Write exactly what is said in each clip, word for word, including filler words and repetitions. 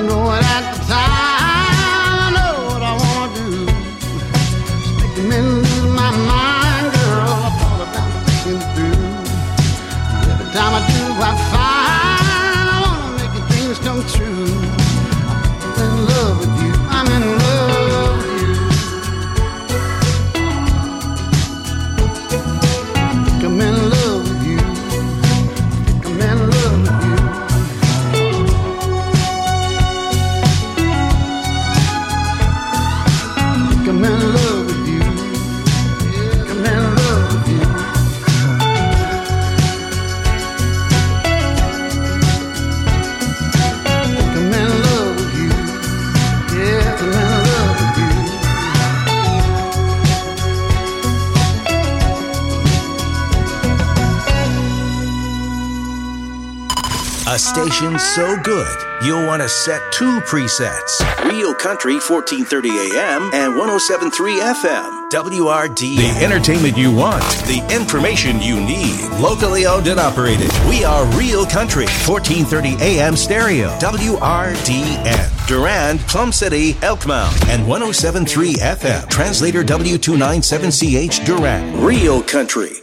didn't know it at the time. I know what I want to do. It's making me lose my mind, girl. I thought about thinking through. Every time I do, I find I want to make things come true. I'm in love with you. I'm in love with you. I'm in love with you. I'm in love with you. I'm in love with you. I'm in love with you. I'm in love with you. Yeah, I'm in love with you. A station so good, you'll want to set two presets. Real Country, fourteen thirty A M and one oh seven point three F M. W R D N. The entertainment you want. The information you need. Locally owned and operated. We are Real Country, fourteen thirty A M stereo. W R D N. Durand, Plum City, Elkmount, and one oh seven point three F M. Translator W two ninety-seven C H Durand. Real Country.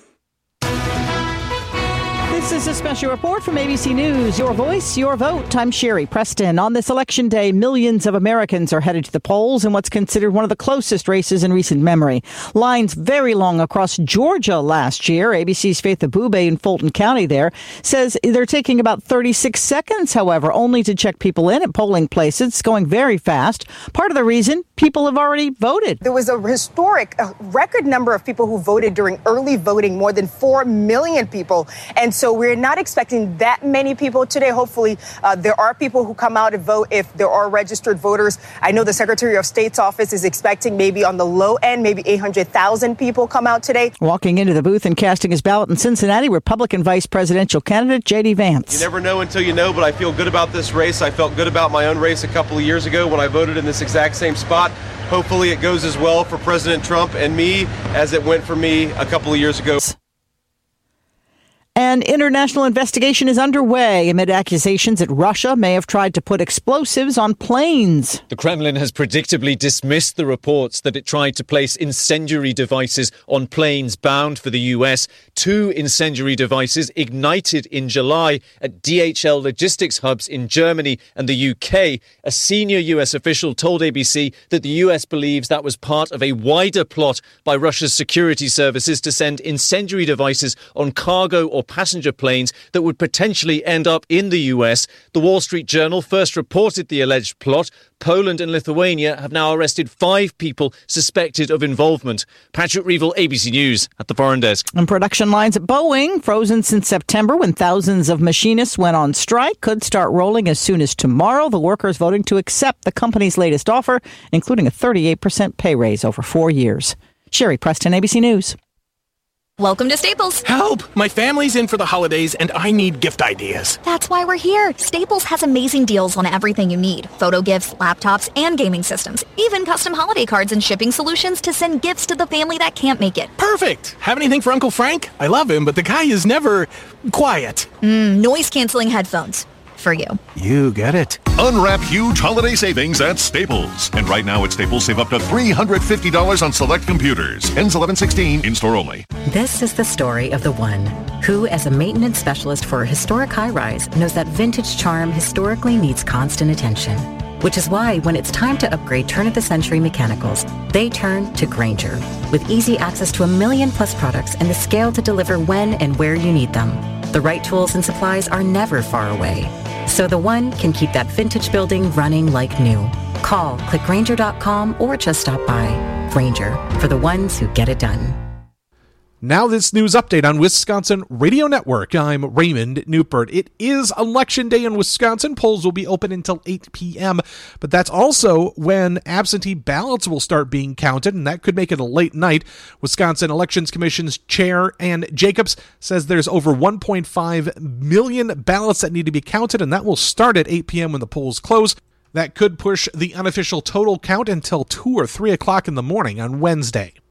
This is a special report from A B C News. Your voice, your vote. I'm Sherry Preston. On this election day, millions of Americans are headed to the polls in what's considered one of the closest races in recent memory. Lines very long across Georgia last year. A B C's Faith Abube in Fulton County there says they're taking about thirty-six seconds, however, only to check people in at polling places. It's going very fast. Part of the reason, people have already voted. There was a historic, a record number of people who voted during early voting, more than four million people. And so we're not expecting that many people today. Hopefully, uh, there are people who come out and vote if there are registered voters. I know the Secretary of State's office is expecting maybe on the low end, maybe eight hundred thousand people come out today. Walking into the booth and casting his ballot in Cincinnati, Republican vice presidential candidate J D Vance. You never know until you know, but I feel good about this race. I felt good about my own race a couple of years ago when I voted in this exact same spot. Hopefully it goes as well for President Trump and me as it went for me a couple of years ago. An international investigation is underway amid accusations that Russia may have tried to put explosives on planes. The Kremlin has predictably dismissed the reports that it tried to place incendiary devices on planes bound for the U S. Two incendiary devices ignited in July at D H L logistics hubs in Germany and the U K. A senior U S official told A B C that the U S believes that was part of a wider plot by Russia's security services to send incendiary devices on cargo or passenger planes that would potentially end up in the U S. The Wall Street Journal first reported the alleged plot. Poland and Lithuania have now arrested five people suspected of involvement. Patrick Reevell, A B C News, at the Foreign Desk. And production lines at Boeing, frozen since September when thousands of machinists went on strike, could start rolling as soon as tomorrow. The workers voting to accept the company's latest offer, including a thirty-eight percent pay raise over four years. Sherry Preston, A B C News. Welcome to Staples. Help! My family's in for the holidays and I need gift ideas. That's why we're here. Staples has amazing deals on everything you need. Photo gifts, laptops, and gaming systems. Even custom holiday cards and shipping solutions to send gifts to the family that can't make it. Perfect! Have anything for Uncle Frank? I love him, but the guy is never quiet. Mm, noise-canceling headphones. For you. You get it. Unwrap huge holiday savings at Staples. And right now at Staples, save up to three hundred fifty dollars on select computers. Ends eleven sixteen, in-store only. This is the story of the one who, as a maintenance specialist for a historic high-rise, knows that vintage charm historically needs constant attention. Which is why when it's time to upgrade turn-of-the-century mechanicals, they turn to Grainger. With easy access to a million plus products and the scale to deliver when and where you need them. The right tools and supplies are never far away. So the one can keep that vintage building running like new. Call, click Grainger dot com, or just stop by. Grainger, for the ones who get it done. Now this news update on Wisconsin Radio Network. I'm Raymond Newport. It is Election Day in Wisconsin. Polls will be open until eight p.m., but that's also when absentee ballots will start being counted, and that could make it a late night. Wisconsin Elections Commission's Chair Ann Jacobs says there's over one point five million ballots that need to be counted, and that will start at eight p.m. when the polls close. That could push the unofficial total count until two or three o'clock in the morning on Wednesday.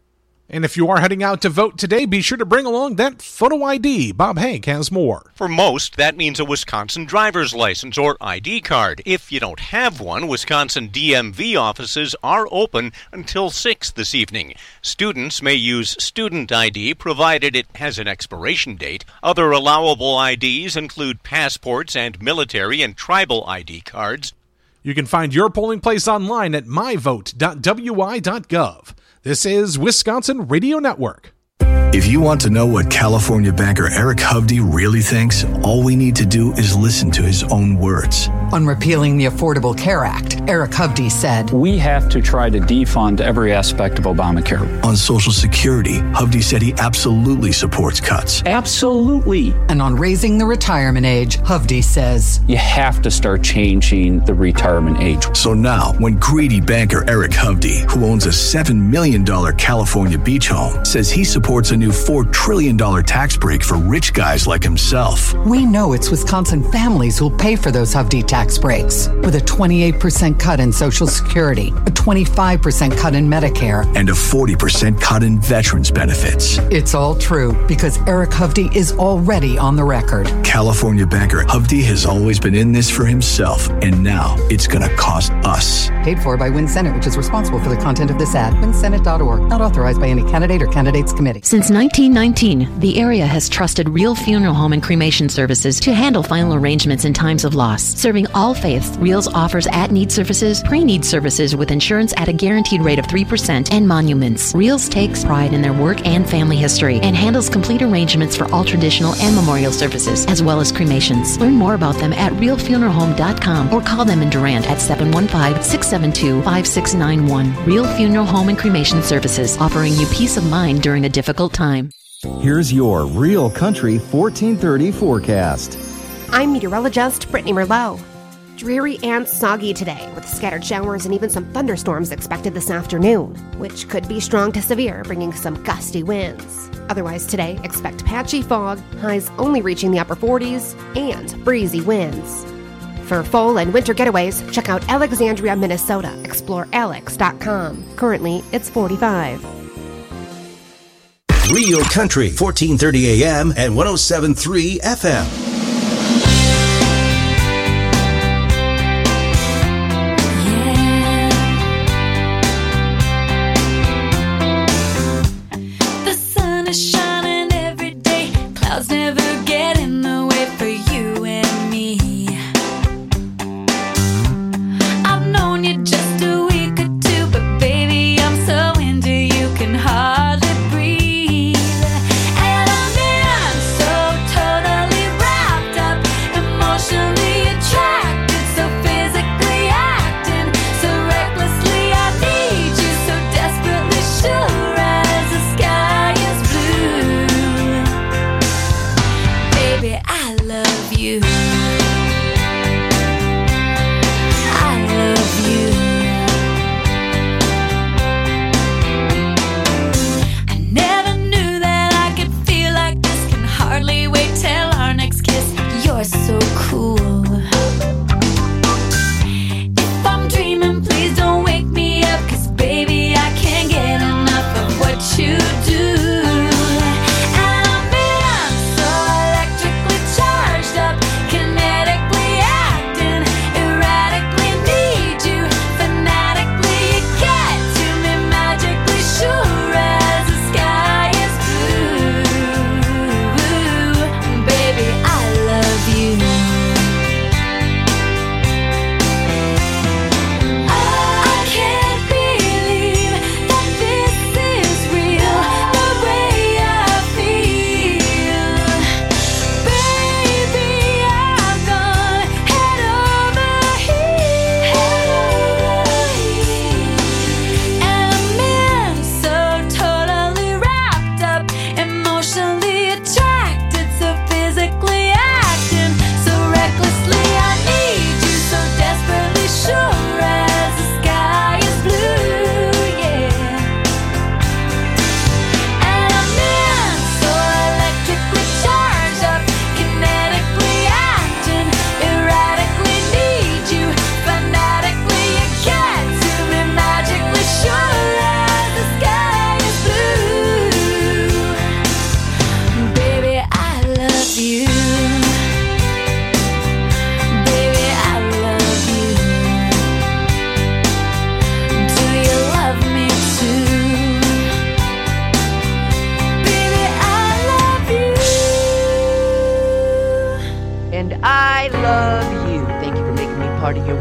And if you are heading out to vote today, be sure to bring along that photo I D. Bob Hank has more. For most, that means a Wisconsin driver's license or I D card. If you don't have one, Wisconsin D M V offices are open until six this evening. Students may use student I D provided it has an expiration date. Other allowable I Ds include passports and military and tribal I D cards. You can find your polling place online at my vote dot w i dot gov. This is Wisconsin Radio Network. If you want to know what California banker Eric Hovde really thinks, all we need to do is listen to his own words. On repealing the Affordable Care Act, Eric Hovde said, "We have to try to defund every aspect of Obamacare." On Social Security, Hovde said he absolutely supports cuts. Absolutely. And on raising the retirement age, Hovde says, "You have to start changing the retirement age." So now, when greedy banker Eric Hovde, who owns a seven million dollars California beach home, says he supports a new four trillion dollars tax break for rich guys like himself. We know it's Wisconsin families who'll pay for those Hovde tax breaks, with a twenty-eight percent cut in Social Security, a twenty-five percent cut in Medicare, and a forty percent cut in veterans benefits. It's all true because Eric Hovde is already on the record. California banker Hovde has always been in this for himself, and now it's going to cost us. Paid for by Win Senate, which is responsible for the content of this ad. win senate dot org. Not authorized by any candidate or candidates committee. Since nineteen nineteen, the area has trusted Real Funeral Home and Cremation Services to handle final arrangements in times of loss. Serving all faiths, Reals offers at-need services, pre-need services with insurance at a guaranteed rate of three percent, and monuments. Reals takes pride in their work and family history and handles complete arrangements for all traditional and memorial services, as well as cremations. Learn more about them at real funeral home dot com or call them in Durant at seven one five, six seven two, five six nine one. Real Funeral Home and Cremation Services, offering you peace of mind during a difficult time. Here's your Real Country fourteen thirty forecast. I'm meteorologist Brittany Merlot. Dreary and soggy today, with scattered showers and even some thunderstorms expected this afternoon, which could be strong to severe, bringing some gusty winds. Otherwise today, expect patchy fog, highs only reaching the upper forties, and breezy winds. For fall and winter getaways, check out Alexandria, Minnesota. Explore alex dot com. Currently, it's forty-five. Real Country, fourteen thirty A M and one oh seven point three F M. The sun is shining every day. Clouds never get in the way for you and me. I've known you just a week or two, but baby, I'm so into you, can hardly breathe. And I'm in so totally right.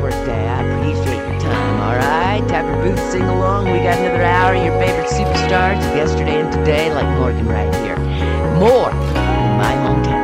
birthday. I appreciate your time, all right? Tap your booth, sing along. We got another hour of your favorite superstars of yesterday and today, like Morgan right here. More in my hometown.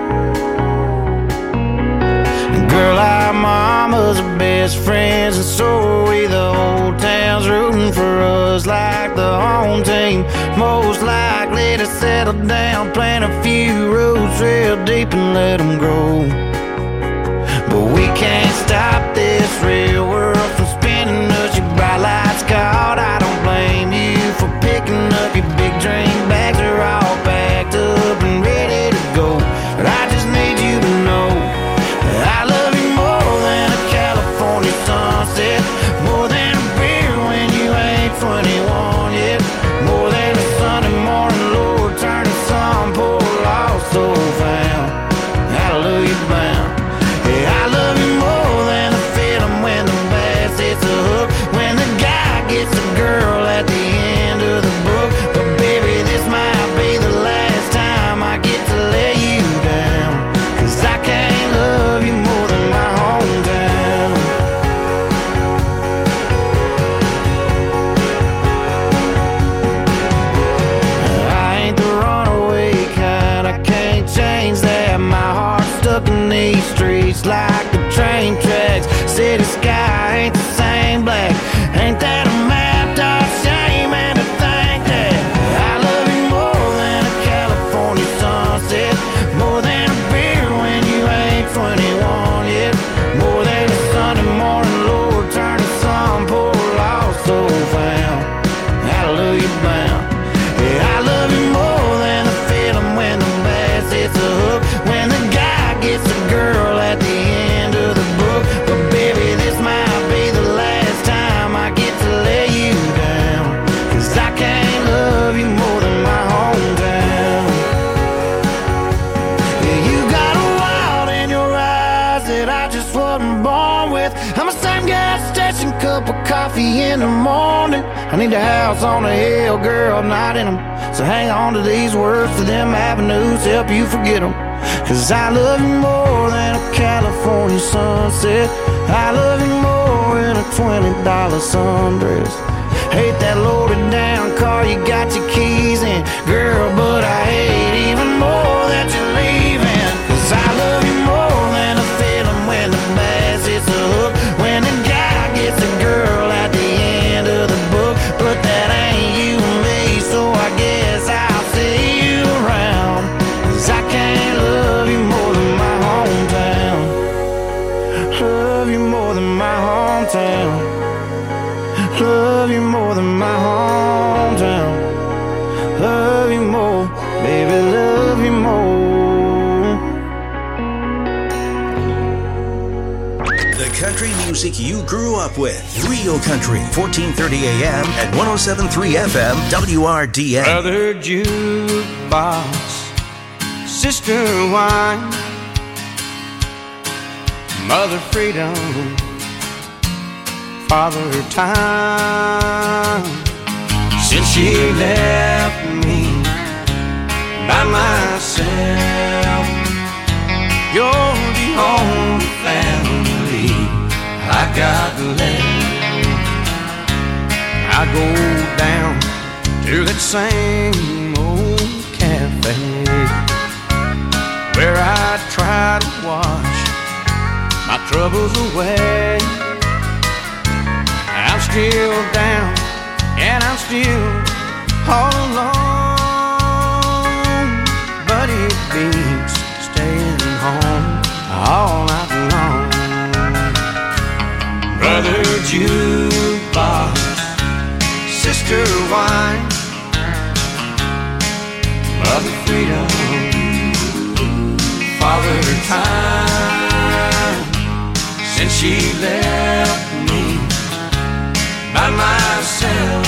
Girl, our mamas are best friends, and so are we. The whole town's rooting for us like the home team. Most likely to settle down, plant a few roots real deep and let them grow. But we can't stop this real world from spinning us. Your bright lights caught, I don't blame you for picking up your big dream bags. Are all packed up and ready to go. But I just need you to know I love you more than a California sunset, more than a beer when you ain't twenty-one yet, more than a Sunday morning Lord turn to some poor lost soul found. Hallelujah bound. Yeah, I love you more than the feeling when the bass hits a hook, when the guy gets a girl at the end of the book. But baby, this might be the last time I get to lay you down, 'cause I can't love you more than my hometown. I ain't the runaway kind, I can't change that. My heart's stuck in these streets like the train tracks. City sky ain't the same black. Ain't that a map, dog? Shame and to think that I love you more than a California sunset, more than a beer when you ain't twenty-one yet, more than a Sunday morning Lord turn to some poor lost soul found. Hallelujah bound. Yeah, I love you more than the feeling when the bass hits a hook, when the guy gets a girl at the end of the book. But baby, this might be the last time I get to lay you down, 'cause I can't love you more than my hometown. Yeah, you got a wild in your eyes that I just wasn't born with. I'm the same gas station, cup of coffee in the morning. I need a house on a hill, girl, not in them. So hang on to these words, to them avenues, help you forget them. 'Cause I love you more than a California sunset. I love you more than a twenty dollar sundress. Hate that loaded down car you got your keys in, girl, but I hate even more that you're leaving. 'Cause I love you more than a feeling when the bass hits a hook, when the guy gets a girl at the end of the book. But that ain't you and me, so I guess I'll see you around. 'Cause I can't love you more than my hometown. Love you more than my hometown. Love you more than my hometown. Love you more, baby, love you more. The country music you grew up with. Real Country, fourteen thirty A M and one oh seven point three F M, W R D N. Brother jukebox, sister wine, mother freedom, father time. Since she left me by myself, you're the only family I got left. I go down to that same old cafe where I try to wash my troubles away. I'm still down and I'm still all alone, but it beats staying home all night long. Brother jukebox, sister wine, mother freedom, father time. Since she left me by myself,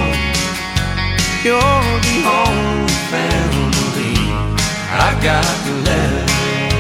you're the only family I've got left.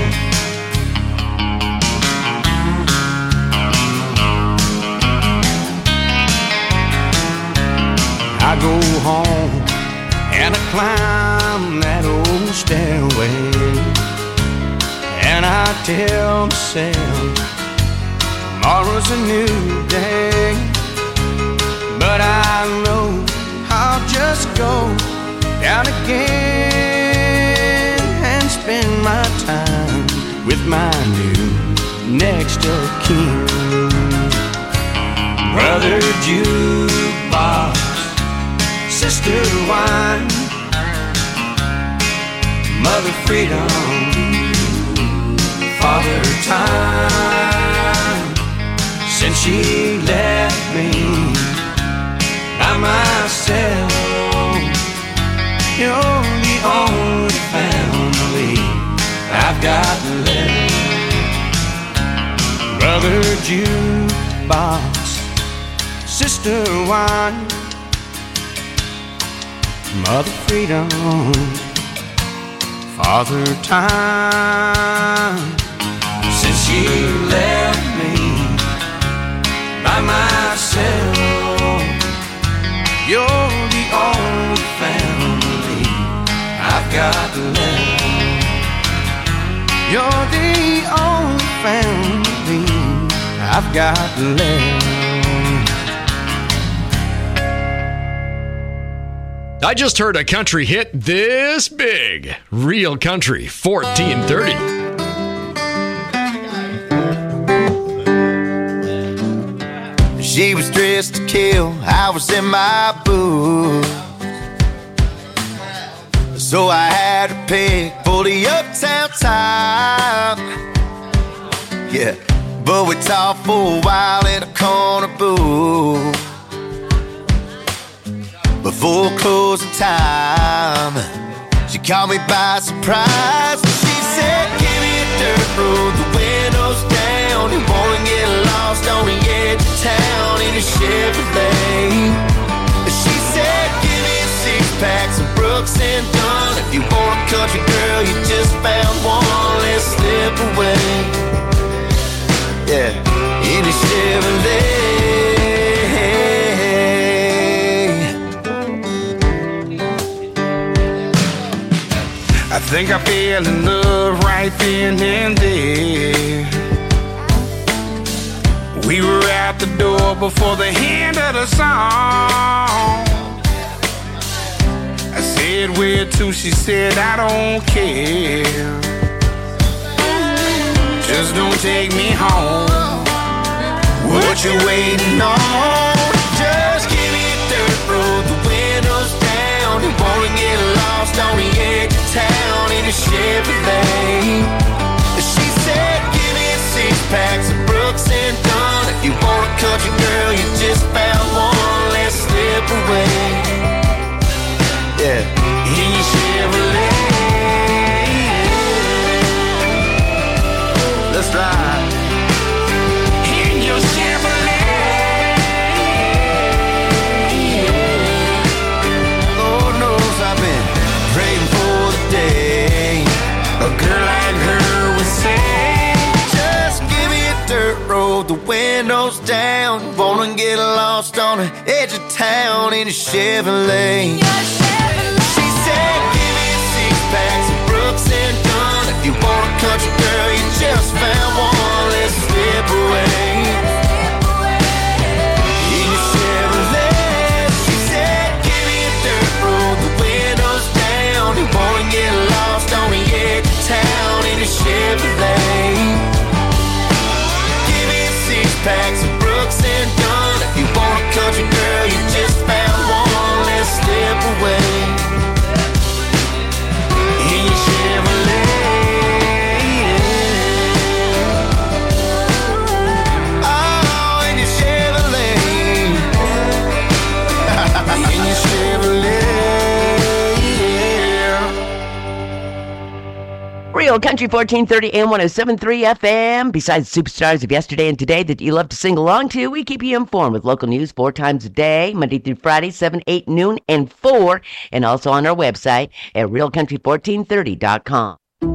I go home and I climb that old stairway, and I tell myself Tomorrow's a new day, but I know I'll just go down again and spend my time with my new next of kin. Brother jukebox, sister wine, mother freedom, father time. Since she left me by myself, you're the only family I've got left. Brother jukebox, sister wine, mother freedom, father time. Since she left me by myself, you're the only family I've got left. You're the only family I've got left. I just heard a country hit this big. Real Country fourteen thirty. She was dressed to kill, I was in my booth. So I had to pick for the uptown time. Yeah, but we talked for a while in a corner booth. Before closing time, she caught me by surprise. She said, give me a dirt road, the windows down. You wanna get lost on the edge of town in a Chevrolet. She said, give me a six pack, some Brooks and Dunn. If you want a country girl, you just found one, let's slip away. Yeah, in a Chevrolet. I think I fell in love right then and there. We were out the door before the end of the song. I said, where to? She said, I don't care. Just don't take me home. What you waiting on? Just give me a dirt road, the windows down. You wanna get lost on the edge of town in a Chevrolet. She said, give me a six pack, some Brooks and Dunn. If you want a country girl, you just found one, let's slip away. Yeah, in your Chevrolet. Let's ride. In your Chevrolet. Lord knows I've been praying for the day a girl like her would say, just give me a dirt road, the windows down. Wanna get lost on the edge of town in a Chevrolet. She said, give me a six pack, some Brooks and Dunn. If you want a country girl, you just found one, let's slip away. In your Chevrolet. She said, give me a dirt road, the windows down. You wanna get lost on the edge of town in a Chevrolet. Give me a six pack, some Brooks and Dunn. If you want a country girl, you just found one, let's slip away. In your Chevrolet. Oh, in your Chevrolet. In your Chevrolet. Real Country fourteen thirty A M one oh seven point three F M. Besides superstars of yesterday and today that you love to sing along to, we keep you informed with local news four times a day, Monday through Friday, seven, eight, noon, and four, and also on our website at real country fourteen thirty dot com.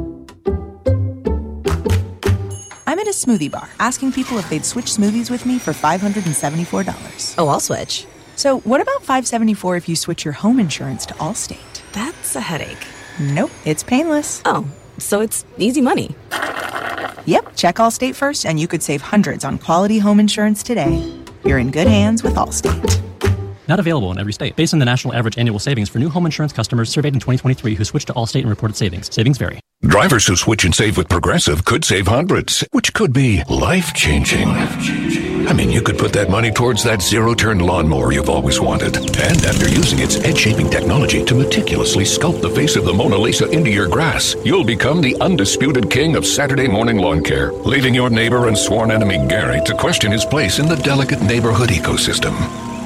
I'm at a smoothie bar asking people if they'd switch smoothies with me for five hundred seventy-four dollars. Oh, I'll switch. So what about five hundred seventy-four dollars if you switch your home insurance to Allstate? That's a headache. Nope, it's painless. Oh, so it's easy money. Yep, check Allstate first and you could save hundreds on quality home insurance today. You're in good hands with Allstate. Not available in every state. Based on the national average annual savings for new home insurance customers surveyed in twenty twenty-three who switched to Allstate and reported savings. Savings vary. Drivers who switch and save with Progressive could save hundreds, which could be life-changing. I mean, you could put that money towards that zero-turn lawnmower you've always wanted. And after using its head-shaping technology to meticulously sculpt the face of the Mona Lisa into your grass, you'll become the undisputed king of Saturday morning lawn care, leaving your neighbor and sworn enemy Gary to question his place in the delicate neighborhood ecosystem.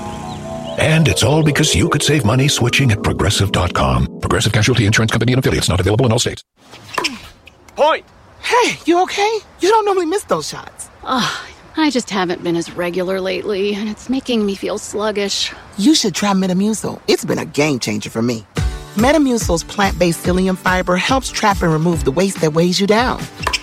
And it's all because you could save money switching at Progressive dot com. Progressive Casualty Insurance Company and affiliates, not available in all states. Point! Hey, you okay? You don't normally miss those shots. Ugh, I just haven't been as regular lately, and it's making me feel sluggish. You should try Metamucil. It's been a game changer for me. Metamucil's plant-based psyllium fiber helps trap and remove the waste that weighs you down.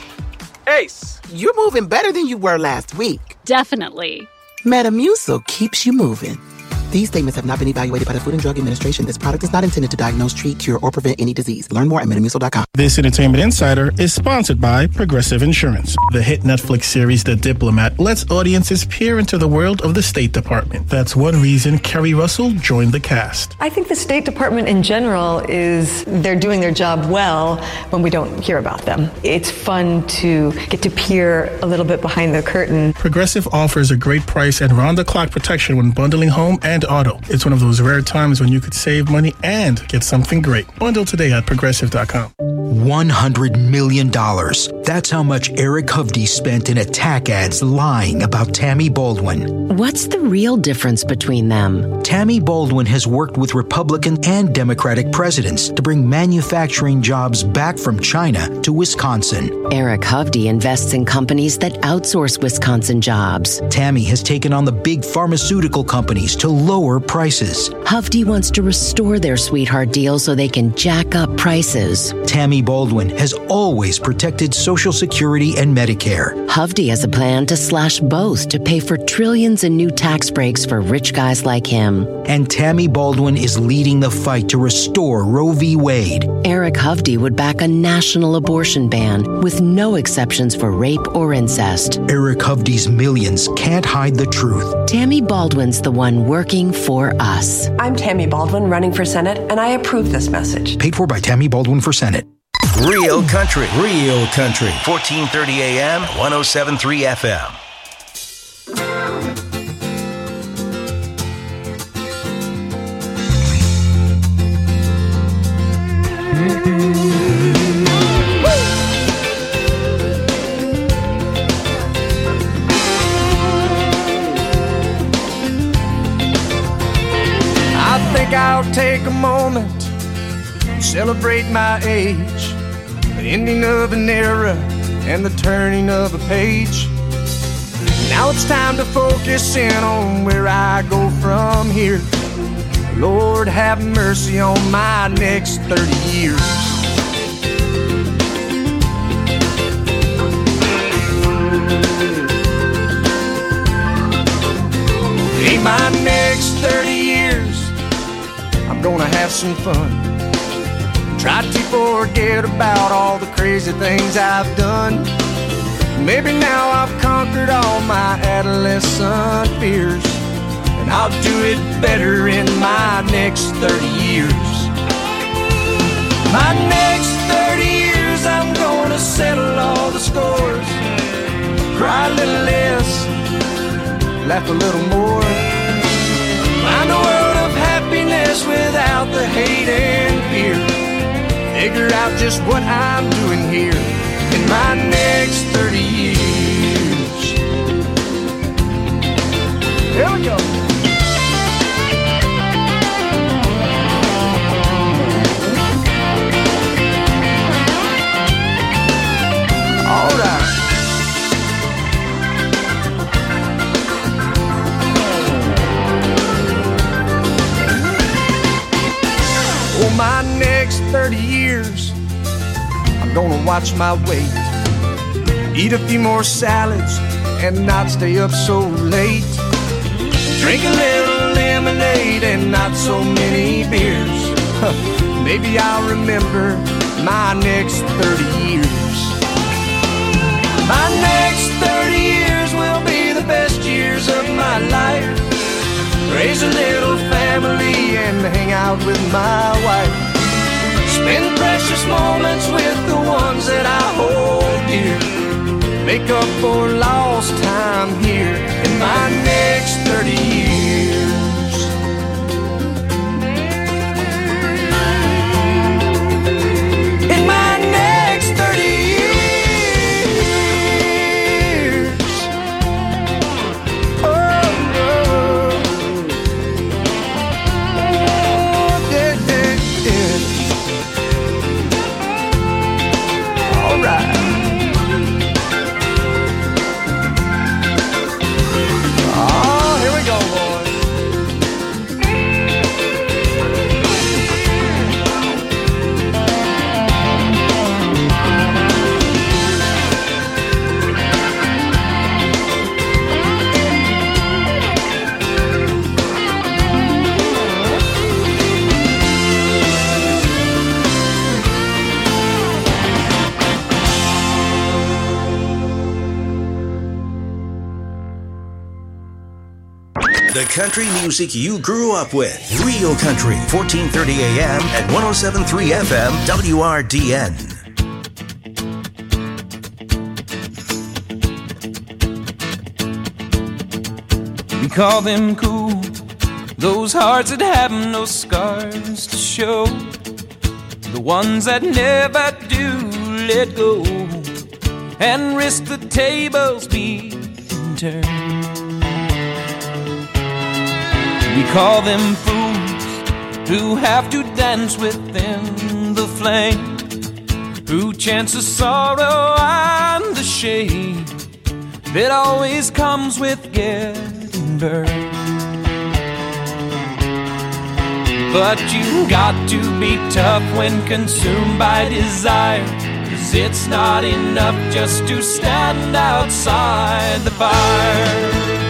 Ace, you're moving better than you were last week. Definitely. Metamucil keeps you moving. These statements have not been evaluated by the Food and Drug Administration. This product is not intended to diagnose, treat, cure, or prevent any disease. Learn more at metamucil dot com. This Entertainment Insider is sponsored by Progressive Insurance. The hit Netflix series The Diplomat lets audiences peer into the world of the State Department. That's one reason Kerry Russell joined the cast. I think the State Department in general is, they're doing their job well when we don't hear about them. It's fun to get to peer a little bit behind the curtain. Progressive offers a great price and round-the-clock protection when bundling home and auto. It's one of those rare times when you could save money and get something great. Bundle today at progressive dot com. one hundred million dollars. That's how much Eric Hovde spent in attack ads lying about Tammy Baldwin. What's the real difference between them? Tammy Baldwin has worked with Republican and Democratic presidents to bring manufacturing jobs back from China to Wisconsin. Eric Hovde invests in companies that outsource Wisconsin jobs. Tammy has taken on the big pharmaceutical companies to lower prices. Hovde wants to restore their sweetheart deal so they can jack up prices. Tammy Baldwin has always protected Social Security and Medicare. Hovde has a plan to slash both to pay for trillions in new tax breaks for rich guys like him. And Tammy Baldwin is leading the fight to restore Roe v. Wade. Eric Hovde would back a national abortion ban with no exceptions for rape or incest. Eric Hovde's millions can't hide the truth. Tammy Baldwin's the one working for us. I'm Tammy Baldwin, running for Senate, and I approve this message. Paid for by Tammy Baldwin for Senate. Real Country. Real Country. fourteen thirty A M, one oh seven point three F M. I think I'll take a moment, celebrate my age, the ending of an era and the turning of a page. Now it's time to focus in on where I go from here. Lord, have mercy on my next thirty years. In my next thirty years, I'm gonna have some fun. Try to forget about all the crazy things I've done. Maybe now I've conquered all my adolescent fears, and I'll do it better in my next thirty years. My next thirty years, I'm gonna settle all the scores, cry a little less, laugh a little more, find a world of happiness without the hate and fear. Figure out just what I'm doing here in my next thirty years. Here we go. All right. Oh, my next thirty years, I'm gonna watch my weight, eat a few more salads and not stay up so late, drink a little lemonade and not so many beers. Maybe I'll remember my next thirty years. My next thirty years will be the best years of my life. Raise a little family and hang out with my wife. Spend precious moments with the ones that I hold dear. Make up for lost time here in my next thirty years. In my next thirty years. Oh, oh. Oh, yeah, yeah, yeah. All right. Oh, here we go, boys. The country music you grew up with. Real Country, fourteen thirty A M and one oh seven point three F M, W R D N. We call them cool, those hearts that have no scars to show, the ones that never do let go and risk the tables being turned. We call them fools who have to dance within the flame, who chance the sorrow and the shame that always comes with getting burned. But you got to be tough when consumed by desire, 'cause it's not enough just to stand outside the fire.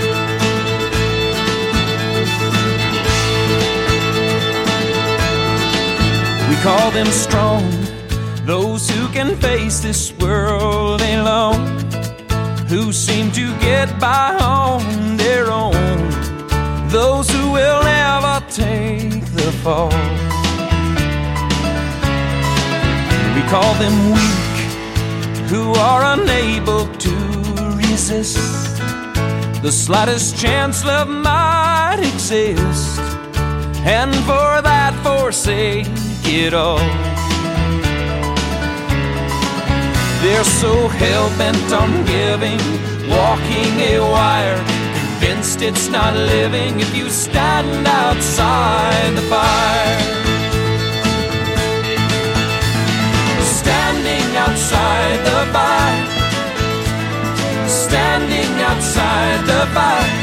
We call them strong, those who can face this world alone, who seem to get by on their own, those who will never take the fall. We call them weak, who are unable to resist the slightest chance love might exist, and for that forsake it all. They're so hell-bent on giving, walking a wire, convinced it's not living if you stand outside the fire. Standing outside the fire, standing outside the fire.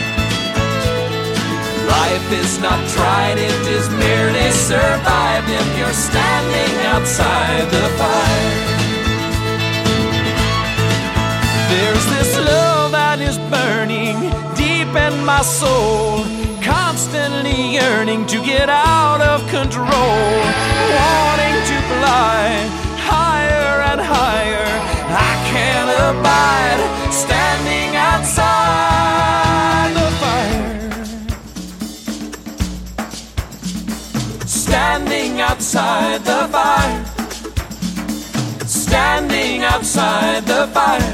Life is not tried, it is merely survived if you're standing outside the fire. There's this love that is burning deep in my soul, constantly yearning to get out of control, wanting to fly higher and higher. I can't abide standing outside the fire. Standing outside the fire, standing outside the fire.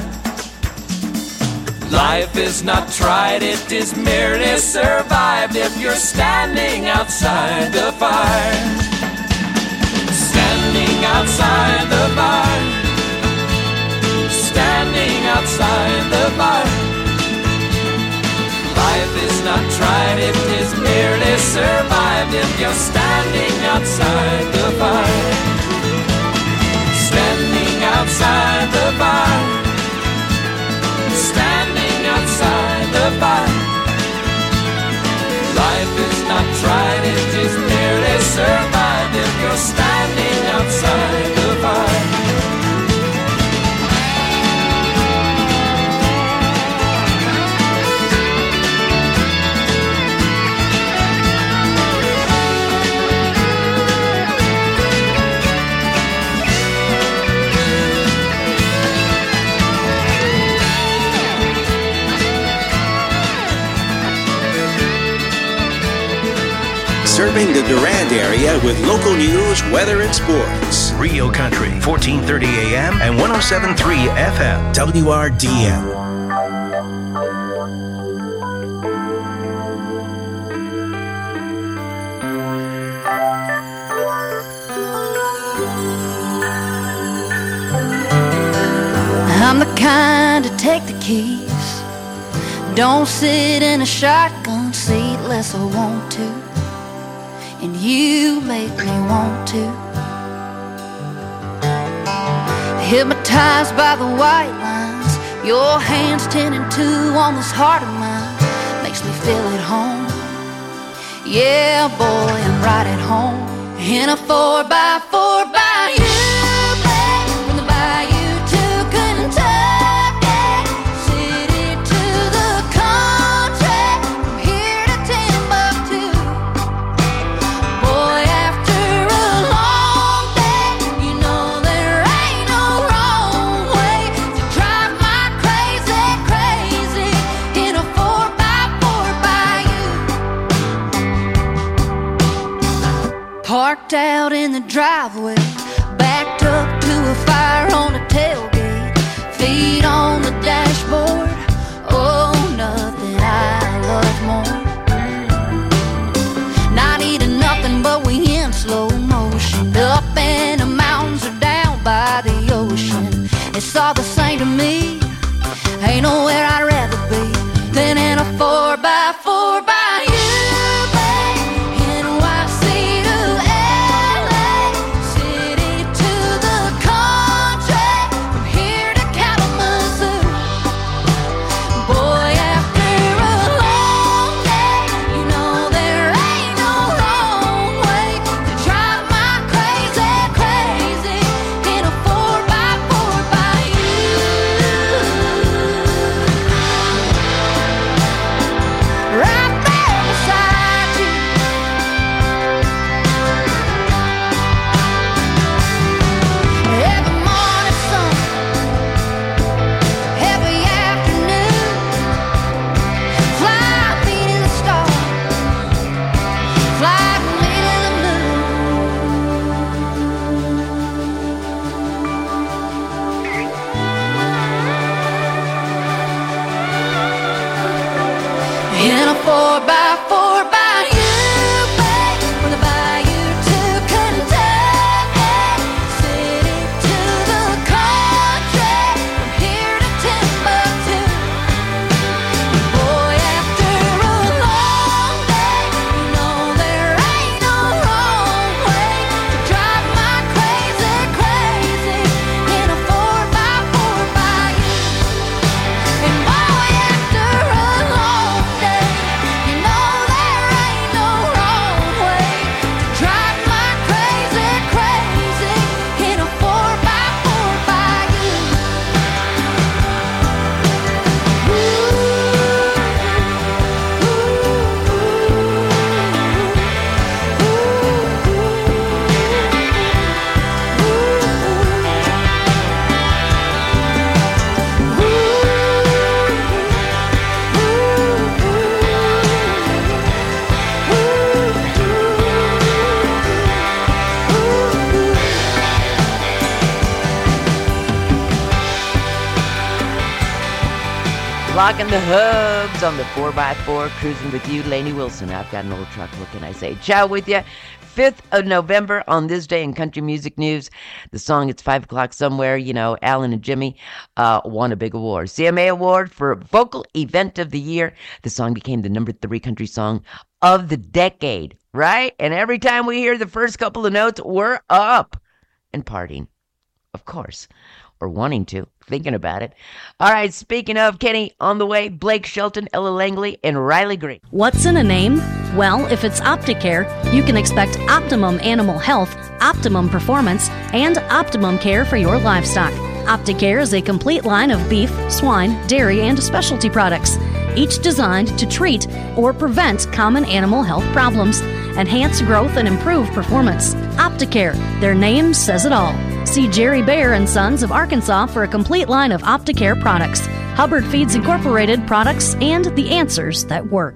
Life is not tried, it is merely survived if you're standing outside the fire. Standing outside the fire, standing outside the fire. Life is not tried, it is merely survived if you're standing outside the fire. Standing outside the fire, standing outside the fire. Life is not tried, it is merely survived if you're standing outside the fire. serving the Durand area with local news, weather, and sports. Rio Country, fourteen thirty A M and one oh seven point three F M. W R D M. I'm the kind to take the keys. Don't sit in a shotgun seat unless I want to. And you make me want to. Hypnotized by the white lines, your hands ten and two on this heart of mine makes me feel at home. Yeah, boy, I'm right at home. In a four by four by you. Parked out in the driveway, backed up to a fire on a tailgate, feet on the dashboard. Oh, nothing I love more. Not eating nothing, but we in slow motion, up in the mountains or down by the ocean. It's all the same to me. Ain't nowhere I'd rather be than in a four by four by you. In a four by four by you, babe, from the bayou to Kentucky, city to the country, from here to Timbuktu. Boy, after a long day, you know there ain't no wrong way to drive my crazy, crazy in a four by four by you. And boy, after a long day, you know there ain't no wrong way to drive my crazy, crazy in a four by four by you. Locking the hubs on the four by four, cruising with you, Lainey Wilson. I've got an old truck. What can I say? Ciao with you. fifth of November on this day in country music news. The song It's five o'clock Somewhere, you know, Alan and Jimmy uh, won a big award. C M A Award for Vocal Event of the Year. The song became the number three country song of the decade, right? And every time we hear the first couple of notes, we're up and partying, of course. Or wanting to, thinking about it. All right, speaking of, Kenny, on the way, Blake Shelton, Ella Langley, and Riley Green. What's in a name? Well, if it's Opticare, you can expect optimum animal health, optimum performance, and optimum care for your livestock. Opticare is a complete line of beef, swine, dairy, and specialty products, each designed to treat or prevent common animal health problems, enhance growth, and improve performance. Opticare, their name says it all. See Jerry Bayer and Sons of Arkansas for a complete line of Opticare products, Hubbard Feeds Incorporated products, and the answers that work.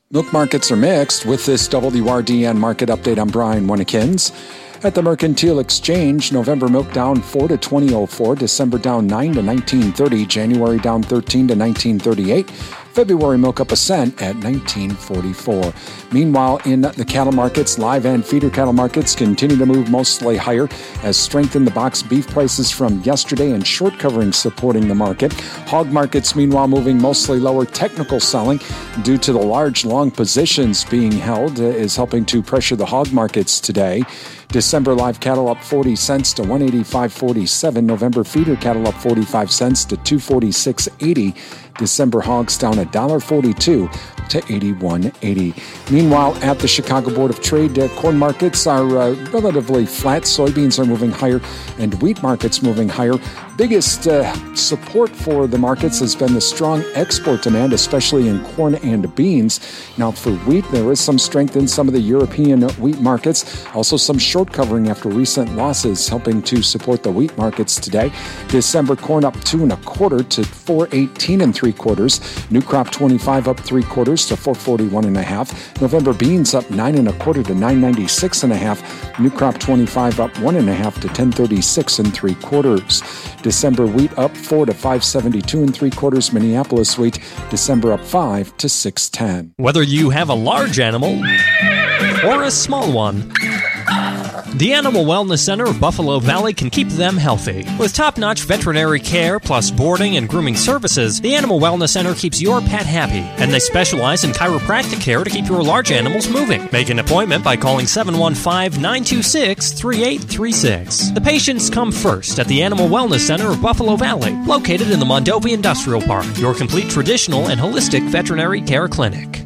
Milk markets are mixed. With this W R D N market update, I'm Brian Winnikins. At the Mercantile Exchange, November milk down four to twenty oh four, December down nine to nineteen thirty, January down thirteen to nineteen thirty-eight, February milk up a cent at nineteen forty-four. Meanwhile, in the cattle markets, live and feeder cattle markets continue to move mostly higher as strength in the box beef prices from yesterday and short covering supporting the market. Hog markets, meanwhile, moving mostly lower. Technical selling due to the large long positions being held uh, is helping to pressure the hog markets today. December live cattle up forty cents to one eighty-five forty-seven. November feeder cattle up forty-five cents to two forty-six eighty. December hogs down one dollar forty-two to eighty-one eighty. Meanwhile, at the Chicago Board of Trade, uh, corn markets are uh, relatively flat. Soybeans are moving higher and wheat markets moving higher. Biggest uh, support for the markets has been the strong export demand, especially in corn and beans. Now, for wheat, there is some strength in some of the European wheat markets. Also, some short covering after recent losses helping to support the wheat markets today. December corn up two and a quarter to four eighteen and three quarters. New crop twenty-five up three quarters to four forty-one and a half. November beans up nine and a quarter to nine ninety-six and a half. New crop twenty-five up one and a half to ten thirty-six and three quarters. December wheat up four to five seventy-two and three quarters. Minneapolis wheat December up five to six ten. Whether you have a large animal or a small one, the Animal Wellness Center of Buffalo Valley can keep them healthy. With top-notch veterinary care plus boarding and grooming services, the Animal Wellness Center keeps your pet happy, and they specialize in chiropractic care to keep your large animals moving. Make an appointment by calling seven one five, nine two six, three eight three six. The patients come first at the Animal Wellness Center of Buffalo Valley, located in the Mondovi Industrial Park, your complete traditional and holistic veterinary care clinic.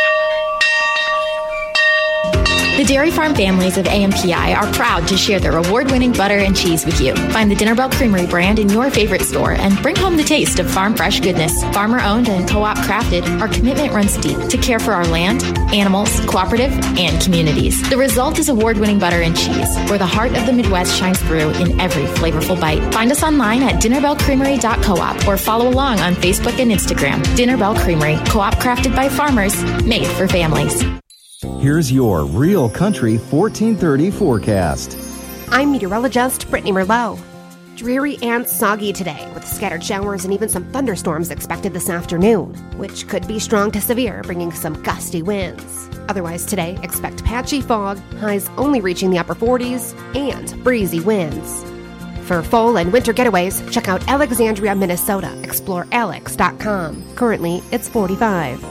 The Dairy Farm families of A M P I are proud to share their award-winning butter and cheese with you. Find the Dinner Bell Creamery brand in your favorite store and bring home the taste of farm fresh goodness. Farmer-owned and co-op crafted, our commitment runs deep to care for our land, animals, cooperative, and communities. The result is award-winning butter and cheese, where the heart of the Midwest shines through in every flavorful bite. Find us online at dinner bell creamery dot coop or follow along on Facebook and Instagram. Dinner Bell Creamery, co-op crafted by farmers, made for families. Here's your Real Country fourteen thirty forecast. I'm meteorologist Brittany Merlot. Dreary and soggy today, with scattered showers and even some thunderstorms expected this afternoon, which could be strong to severe, bringing some gusty winds. Otherwise today, expect patchy fog, highs only reaching the upper forties, and breezy winds. For fall and winter getaways, check out Alexandria, Minnesota. Explore alex dot com. Currently, it's forty-five.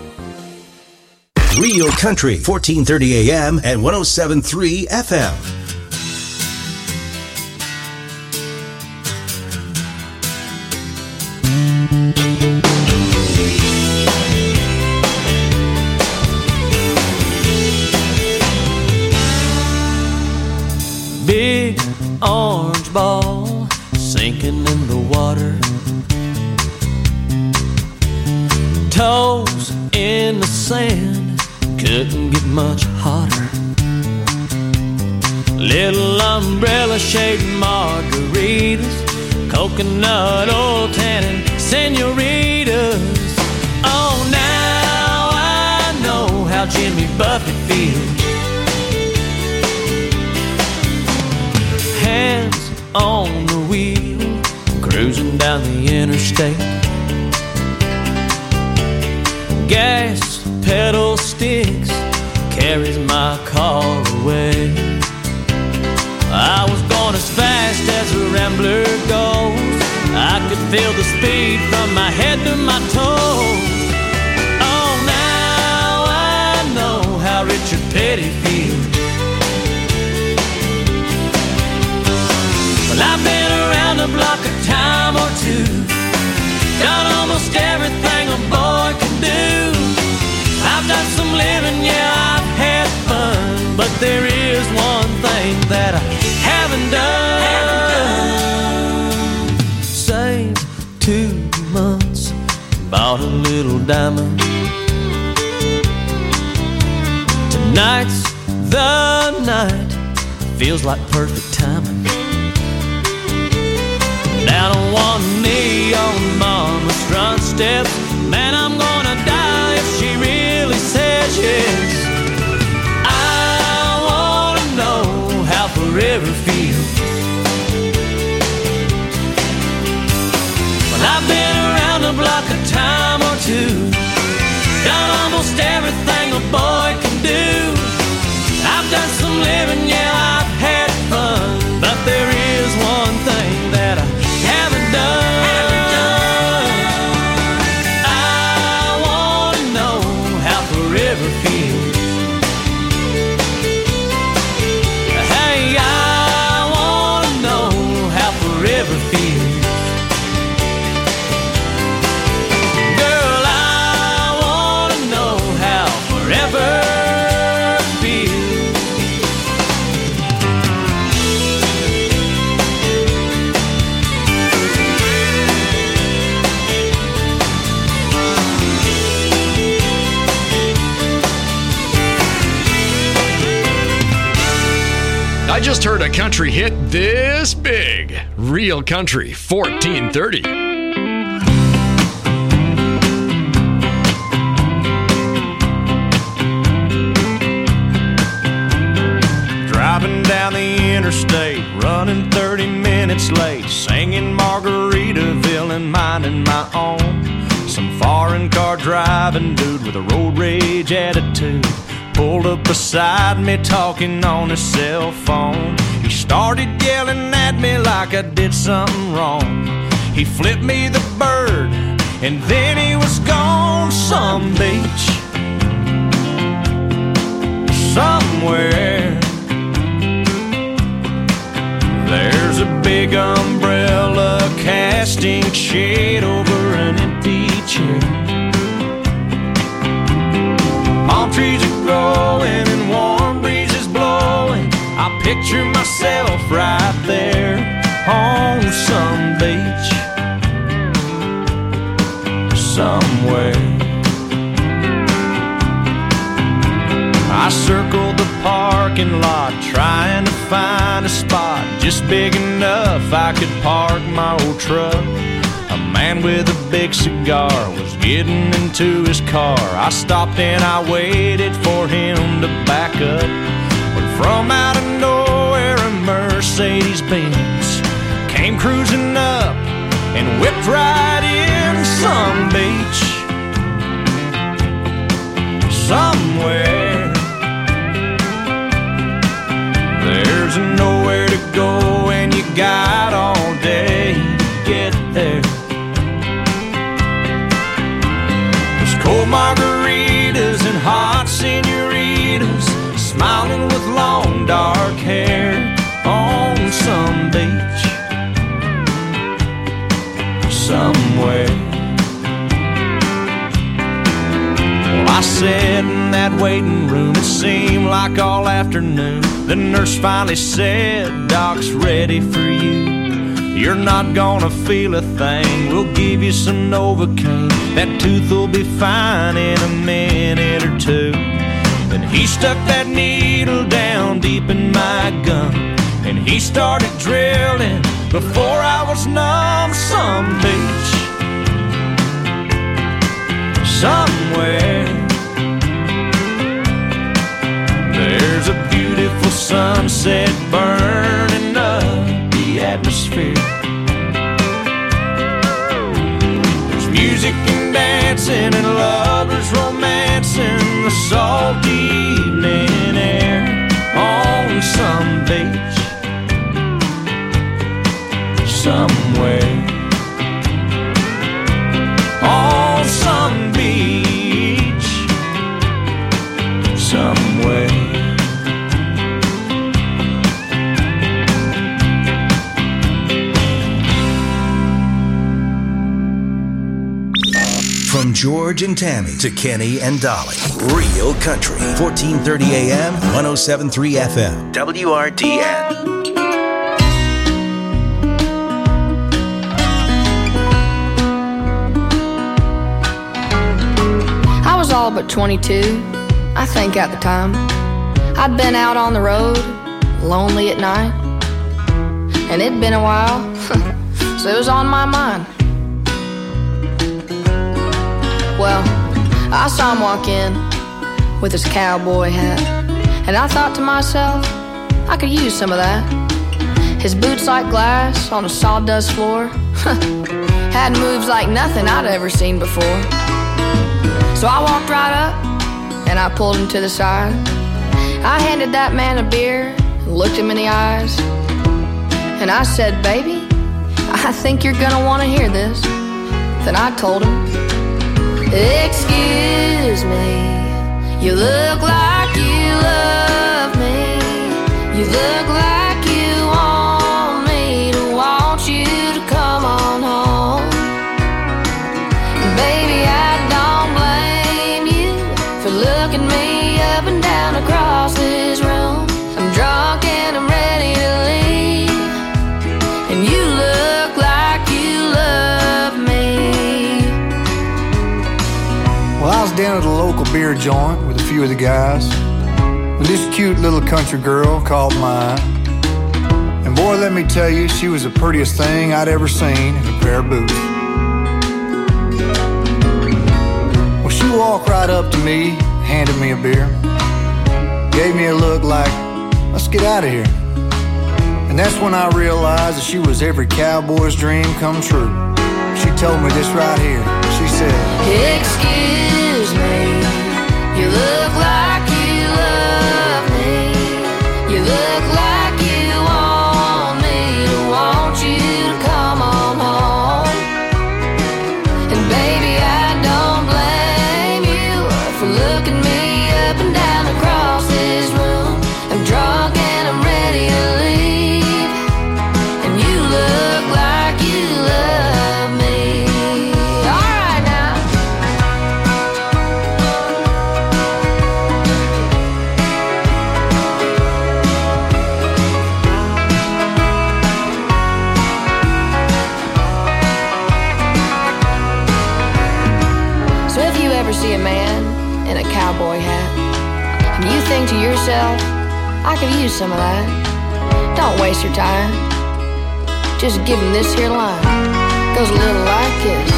Real Country, fourteen thirty A M and one oh seven point three F M. Big orange ball sinking in the water, toes in the sand, couldn't get much hotter. Little umbrella-shaped margaritas, coconut oil tannin senoritas. Oh, now I know how Jimmy Buffett feels. Hands on the wheel, cruising down the interstate. Gas pedal sticks carries my car away. I was going as fast as a rambler goes. I could feel the speed from my head to my toes. Oh, now I know how Richard Petty feels. Well, I've been around the block a time or two, done almost everything a boy can do. I've done some living, yeah, I've had fun, but there is one thing that I haven't done. Haven't done. Saved two months, bought a little diamond. Tonight's the night, feels like perfect timing. Down on one knee on mama's front steps, man, I'm gonna die if she really says I just heard a country hit this big. Real Country fourteen thirty. Driving down the interstate, running thirty minutes late, singing Margaritaville and minding my own. Some foreign car driving dude with a road rage attitude pulled up beside me talking on his cell phone. He started yelling at me like I did something wrong. He flipped me the bird and then he was gone. Some beach somewhere, there's a big umbrella casting shade over an empty chair. Palm trees are growing and warm breezes blowing. I picture myself right there on some beach somewhere. I circled the parking lot trying to find a spot just big enough I could park my old truck. A man with a big cigar was getting into his car. I stopped and I waited for him to back up. But from out of nowhere a Mercedes-Benz came cruising up and whipped right in. Some beach somewhere, there's nowhere to go and you got all day to get there. There's cold margaritas and hot senoritas smiling with long dark hair on some beach somewhere. Well, I sat in that waiting room, it seemed like all afternoon. The nurse finally said, Doc's ready for you. You're not gonna feel a thing, we'll give you some Novocaine. That tooth will be fine in a minute or two. Then he stuck that needle down deep in my gum, and he started drilling before I was numb. Some beach somewhere, there's a beautiful sunset burning up the atmosphere. There's music and dancing and lovers romancing the salty evening air on some beach somewhere. On some beach somewhere. From George and Tammy to Kenny and Dolly. Real Country. fourteen thirty A M, one oh seven point three F M. W R D N. I was all but twenty-two, I think at the time. I'd been out on the road, lonely at night. And it'd been a while, so it was on my mind. Well, I saw him walk in with his cowboy hat, and I thought to myself, I could use some of that. His boots like glass on a sawdust floor had moves like nothing I'd ever seen before. So I walked right up and I pulled him to the side. I handed that man a beer and looked him in the eyes, and I said, baby, I think you're gonna want to hear this. Then I told him, excuse me, you look like you love me. You look like you want me to want you to come on home. Baby, I don't blame you for looking me up and down across this room. I'm drunk and I'm ready to leave, and you look like you love me. Well, I was down at a local beer joint with a few of the guys when this cute little country girl called my eye. boy, let me tell you, she was the prettiest thing I'd ever seen in a pair of boots. Well, she walked right up to me, handed me a beer, gave me a look like, let's get out of here. And that's when I realized that she was every cowboy's dream come true. She told me this right here. She said, excuse me, you look like you love me. You look like you want me to want you to come on home. And baby, I don't blame you for looking me up and down across this room. I'm drunk and I'm ready to leave, and you look like you love me. All right now. So if you ever see a man in a cowboy hat and you think to yourself, I could use some of that, don't waste your time. Just give him this here line. Goes a little like this.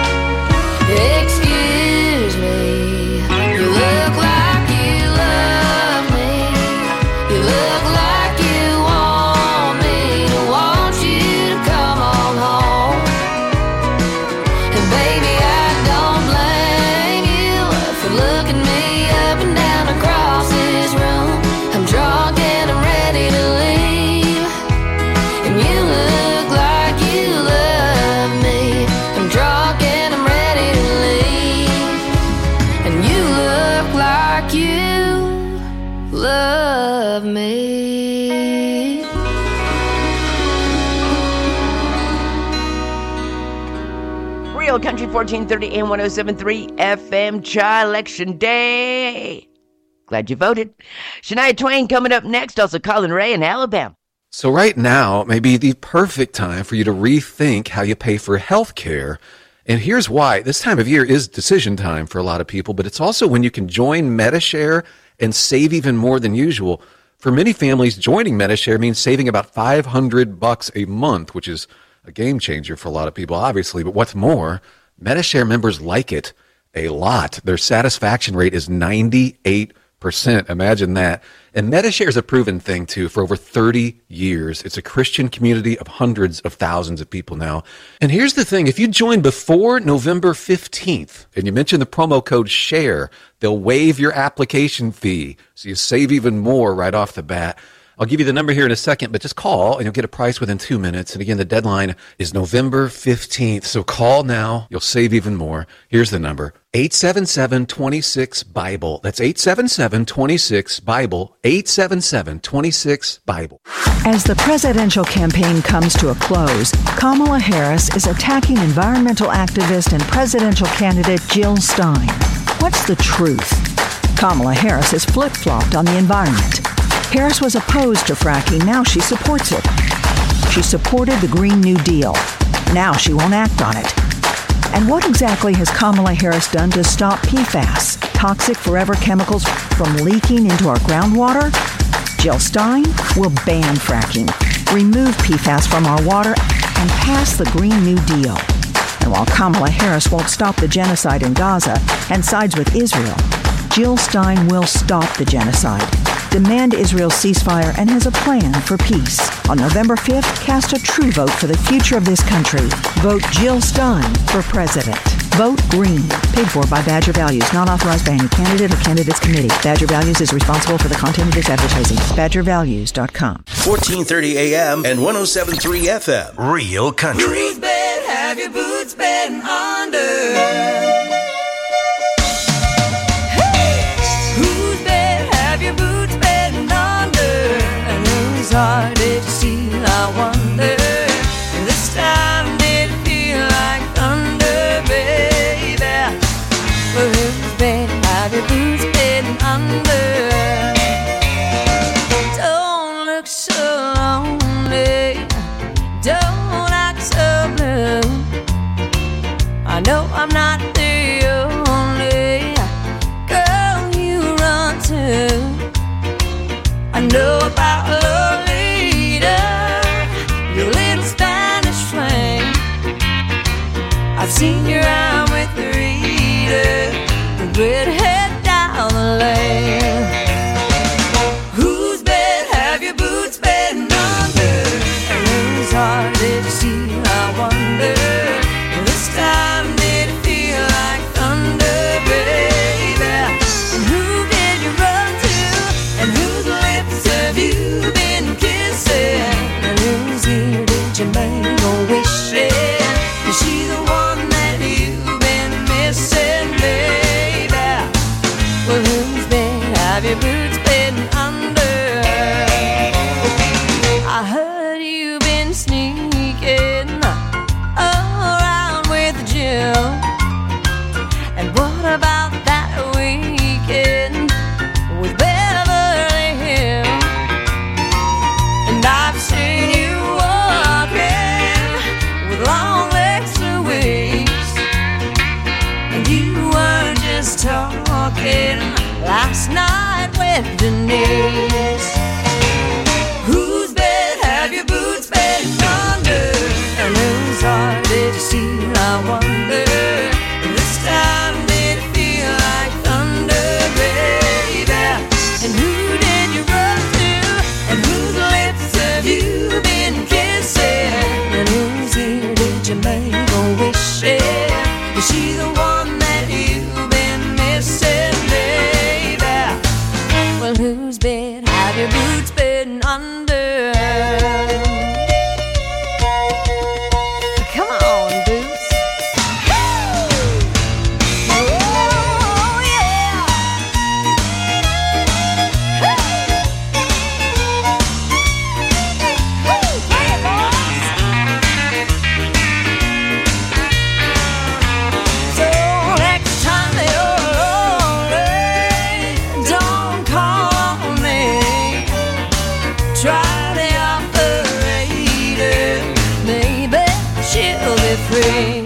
Excuse me, you look like you love me. You look like you want me to want you to come on home. And baby, I don't blame you for looking me up and down across this room. I'm drunk and I'm ready to leave, and you look like you love me. I'm drunk and I'm ready to leave, and you look like you love me. Real Country fourteen thirty and one oh seven point three F M, Chi-Election Day. Glad you voted. Shania Twain coming up next. Also Colin Ray in Alabama. So right now may be the perfect time for you to rethink how you pay for health care. And here's why. This time of year is decision time for a lot of people, but it's also when you can join Medi-Share and save even more than usual. For many families, joining Medi-Share means saving about five hundred bucks a month, which is a game changer for a lot of people, obviously. But what's more, Medi-Share members like it a lot. Their satisfaction rate is ninety-eight percent. Imagine that. And Medi-Share is a proven thing, too, for over thirty years. It's a Christian community of hundreds of thousands of people now. And here's the thing. If you join before November fifteenth and you mention the promo code SHARE, they'll waive your application fee, so you save even more right off the bat. I'll give you the number here in a second, but just call and you'll get a price within two minutes. And again, the deadline is November fifteenth. So call now. You'll save even more. Here's the number. eight seven seven, two six, BIBLE. That's eight seven seven, two six, BIBLE. eight seven seven, two six, BIBLE. As the presidential campaign comes to a close, Kamala Harris is attacking environmental activist and presidential candidate Jill Stein. What's the truth? Kamala Harris has flip-flopped on the environment. Harris was opposed to fracking. Now she supports it. She supported the Green New Deal. Now she won't act on it. And what exactly has Kamala Harris done to stop P FAS, toxic forever chemicals, from leaking into our groundwater? Jill Stein will ban fracking, remove P FAS from our water, and pass the Green New Deal. And while Kamala Harris won't stop the genocide in Gaza and sides with Israel, Jill Stein will stop the genocide, demand Israel's ceasefire, and has a plan for peace. On November fifth, cast a true vote for the future of this country. Vote Jill Stein for president. Vote green. Paid for by Badger Values, not authorized by any candidate or candidates committee. Badger Values is responsible for the content of this advertising. badger values dot com. fourteen thirty A M and one oh seven point three F M. Real Country. Whose bed have your boots been under? Hard to see, I wonder. This time did it feel like thunder, baby? Well, whose bed have your boots been under? Don't look so lonely, don't act so blue. I know I'm not the only girl you run to. I know about love. boots been under? I heard you've been sneaking around with Jill. And what about that weekend with Beverly Hills? And I've seen you walking with long legs Louise, and you were just talking last night with Denise. Whose bed have your boots been under? And whose heart did you steal, I wonder? This time did it feel like thunder, baby? And who did you run to? And whose lips have you been kissing? And whose ear did you make a wish in? Is she the one that you've been missing, baby? Well, whose bed have your boots been under? Come on, boots. Oh, yeah. Hey, boys. So next time you're lonely, don't call me. Try the operator, maybe she'll be free.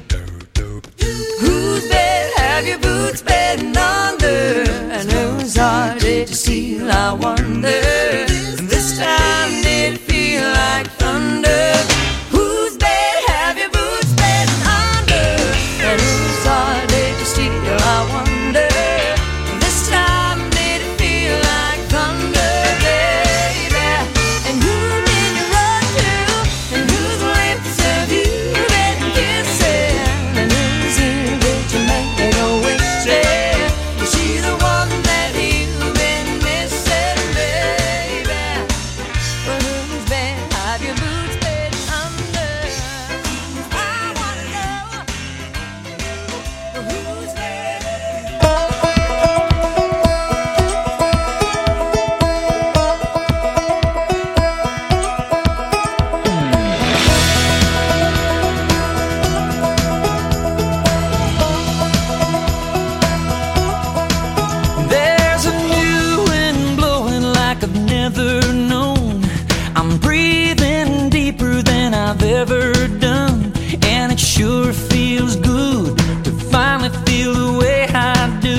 Whose bed have your boots been under? And whose heart did you steal, I wonder? And this time did it feel like thunder? Whose bed have your boots been under? And whose heart did you steal, I wonder? This time did it feel like thunder, baby? And who did you run to? And whose lips have you been kissing? And whose ear did you make a wish in? Is she the one that you've been missing, baby? Well, whose bed have your boots been under? I wanna know whose bed. There's a new wind blowing like I've never known. I'm breathing deeper than I've ever done, and it sure feels good to finally feel the way I do.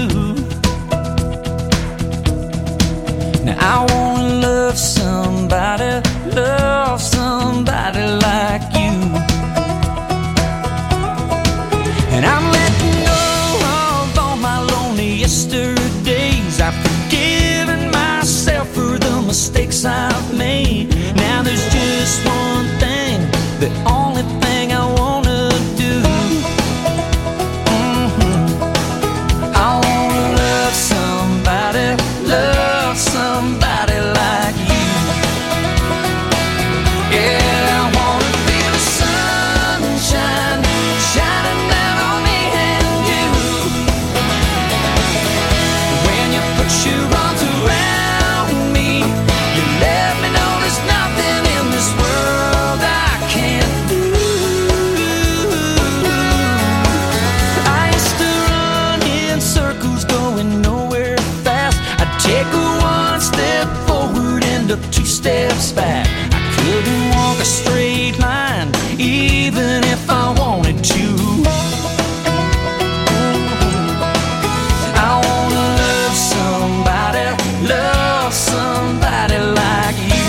Now I wanna love somebody, love somebody like you. And I'm letting go of all my lonely yesterdays. I've forgiven myself for the mistakes I've made. Now there's just one thing, the only thing I wanna do. Mhm. I wanna love somebody, love somebody like you. Yeah, I wanna feel the sunshine shining down on me and you. When you put your arms around me, you let me know there's nothing in this world I can't do. I used to run in circles going nowhere fast. I'd take a one step forward and a two steps back. I couldn't walk a straight line even if I wanted to. I wanna love somebody, love somebody like you.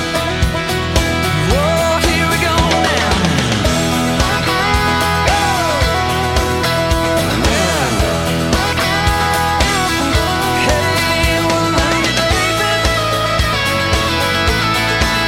Oh, here we go now. Hey, well, honey, baby,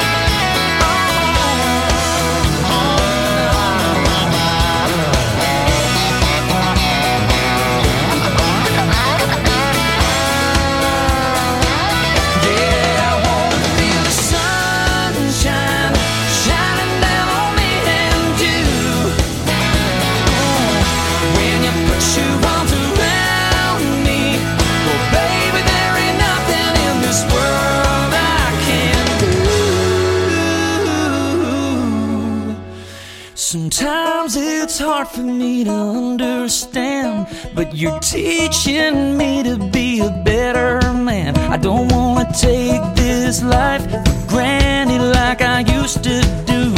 Sometimes it's hard for me to understand, but you're teaching me to be a better man. I don't wanna take this life for granted like I used to do.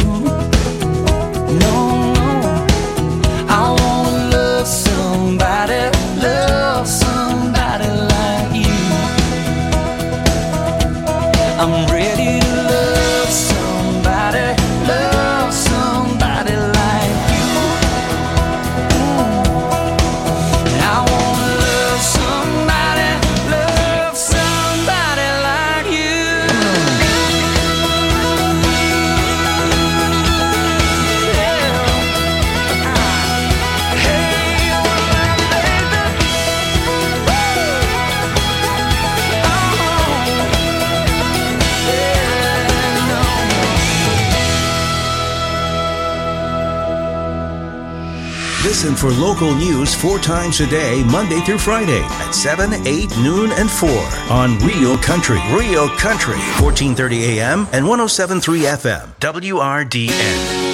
No, no, I wanna love somebody, love somebody like you. I'm ready to love somebody, love somebody like you. Mm. I wanna love somebody, love somebody like you. Listen for local news four times a day, Monday through Friday at seven, eight, noon, and four on Real Country. Real Country, fourteen thirty A M and one oh seven point three F M, W R D N.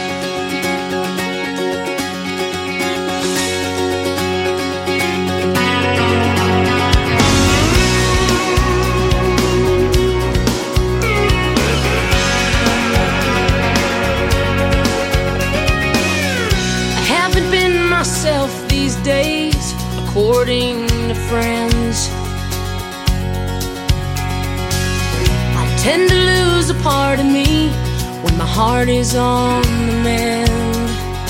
These days, according to friends, I tend to lose a part of me when my heart is on the mend.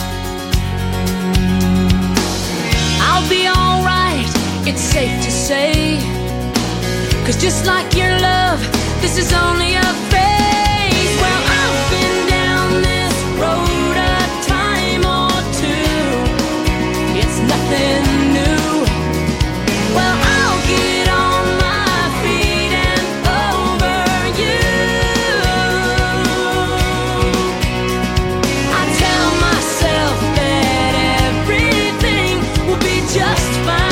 I'll be alright, it's safe to say, 'cause just like your love, this is only a phase. Well, I've been down this road a time or two, it's nothing new. Well, I'll get on my feet and over you. I tell myself that everything will be just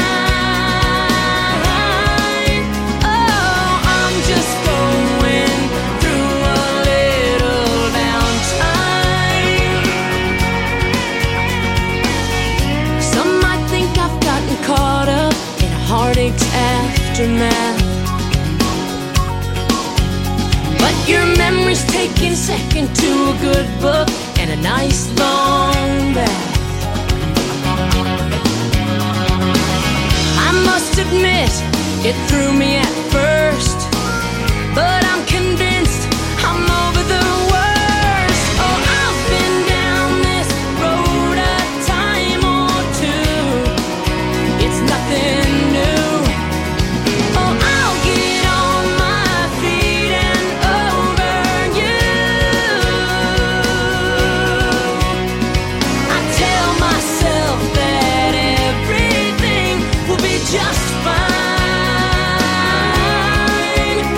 fine. Oh, I'm just going through a little downtime. Some might think I've gotten caught up in heartache's aftermath, but your memory's taking second to a good book and a nice long bath. I must admit, it threw me at first.